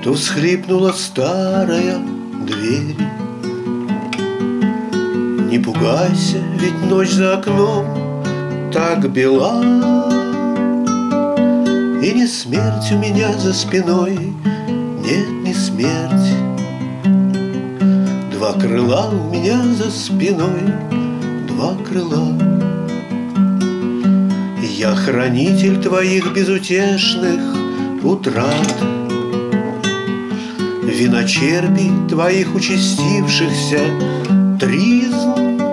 То всхлипнула старая дверь. Не пугайся, ведь ночь за окном так бела, и не смерть у меня за спиной, нет, не смерть. Два крыла у меня за спиной, два крыла. Я хранитель твоих безутешных утрат, виночерпий твоих участившихся тризн.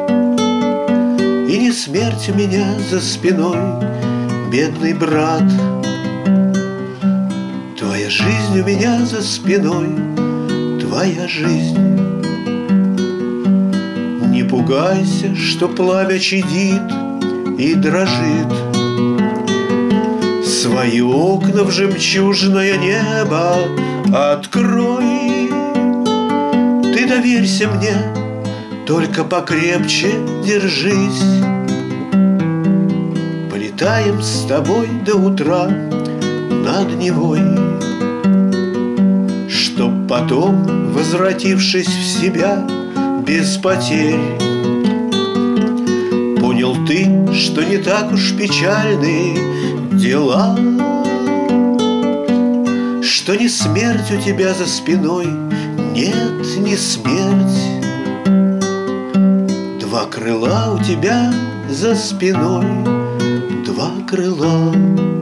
И не смерть у меня за спиной, бедный брат. Твоя жизнь у меня за спиной, твоя жизнь. Не пугайся, что пламя чадит и дрожит. Свои окна в жемчужное небо открой. Ты доверься мне, только покрепче держись. Полетаем с тобой до утра над Невой, чтоб потом, возвратившись в себя без потерь, понял ты, что не так уж печальны дела, что не смерть у тебя за спиной, нет, не смерть. Два крыла у тебя за спиной, два крыла.